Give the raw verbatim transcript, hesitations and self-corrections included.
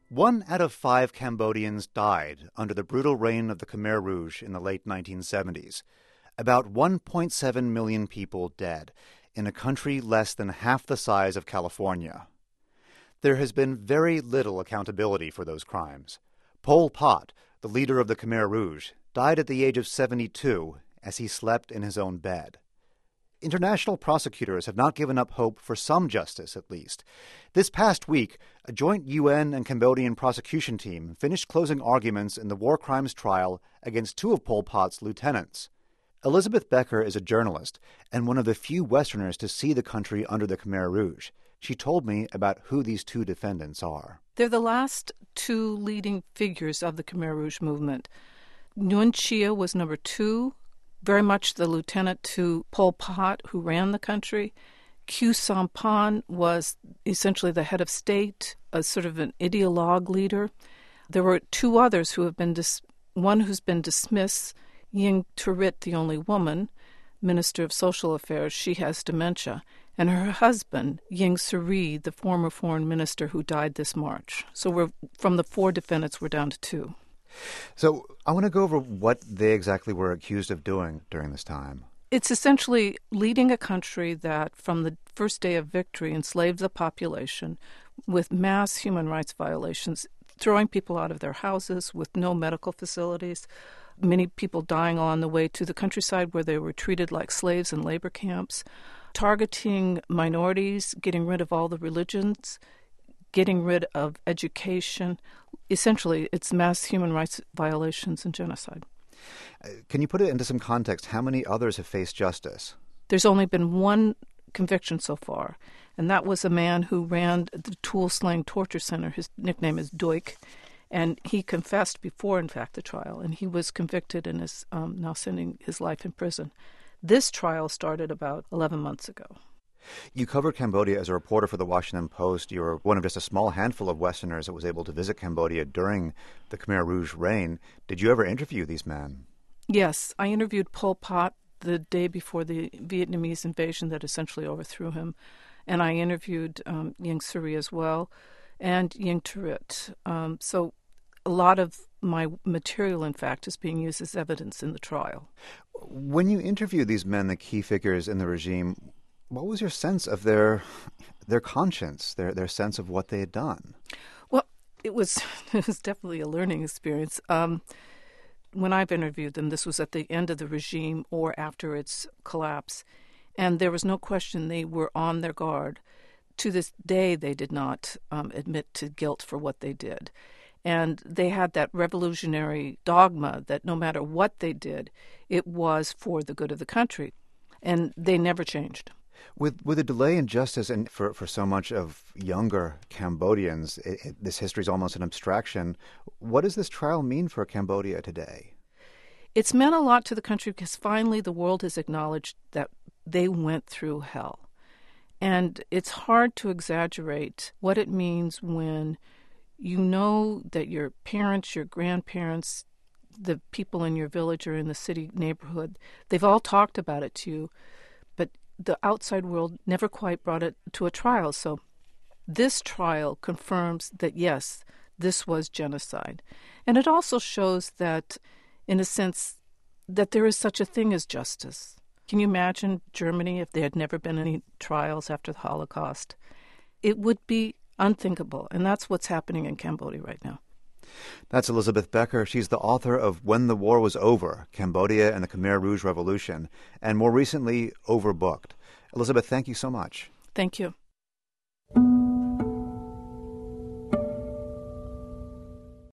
One out of five Cambodians died under the brutal reign of the Khmer Rouge in the late nineteen seventies. About one point seven million people dead in a country less than half the size of California. There has been very little accountability for those crimes. Pol Pot, the leader of the Khmer Rouge, died at the age of seventy-two as he slept in his own bed. International prosecutors have not given up hope for some justice, at least. This past week, a joint U N and Cambodian prosecution team finished closing arguments in the war crimes trial against two of Pol Pot's lieutenants. Elizabeth Becker is a journalist and one of the few Westerners to see the country under the Khmer Rouge. She told me about who these two defendants are. They're the last two leading figures of the Khmer Rouge movement. Nguyen Chia was number two, very much the lieutenant to Pol Pot, who ran the country. Khieu Samphan was essentially the head of state, a sort of an ideologue leader. There were two others who have been, dis- one who's been dismissed, Ieng Thirith, the only woman, Minister of Social Affairs. She has dementia. And her husband, Ieng Sary, the former foreign minister who died this March. So we're from the four defendants, we're down to two. So I want to go over what they exactly were accused of doing during this time. It's essentially leading a country that, from the first day of victory, enslaved the population with mass human rights violations, throwing people out of their houses with no medical facilities, many people dying on the way to the countryside where they were treated like slaves in labor camps, targeting minorities, getting rid of all the religions, getting rid of education. Essentially, it's mass human rights violations and genocide. Can you put it into some context? How many others have faced justice? There's only been one conviction so far, and that was a man who ran the Tuol Sleng Torture Center. His nickname is Doik, and he confessed before, in fact, the trial, and he was convicted and is um, now spending his life in prison. This trial started about eleven months ago. You covered Cambodia as a reporter for the Washington Post. You were one of just a small handful of Westerners that was able to visit Cambodia during the Khmer Rouge reign. Did you ever interview these men? Yes, I interviewed Pol Pot the day before the Vietnamese invasion that essentially overthrew him, and I interviewed um, Ieng Sary as well, and Ieng Thirith. Um, so a lot of my material, in fact, is being used as evidence in the trial. When you interviewed these men, the key figures in the regime, what was your sense of their their conscience, their their sense of what they had done? Well, it was it was definitely a learning experience. Um, when I've interviewed them, this was at the end of the regime or after its collapse, and there was no question they were on their guard. To this day, they did not um, admit to guilt for what they did. And they had that revolutionary dogma that no matter what they did, it was for the good of the country. And they never changed. With with a delay in justice and for, for so much of younger Cambodians, it, it, this history is almost an abstraction. What does this trial mean for Cambodia today? It's meant a lot to the country because finally the world has acknowledged that they went through hell. And it's hard to exaggerate what it means when you know that your parents, your grandparents, the people in your village or in the city neighborhood, they've all talked about it to you, but the outside world never quite brought it to a trial. So this trial confirms that, yes, this was genocide. And it also shows that, in a sense, that there is such a thing as justice. Can you imagine Germany if there had never been any trials after the Holocaust? It would be unthinkable, and that's what's happening in Cambodia right now. That's Elizabeth Becker. She's the author of When the War Was Over, Cambodia and the Khmer Rouge Revolution, and more recently, Overbooked. Elizabeth, thank you so much. Thank you.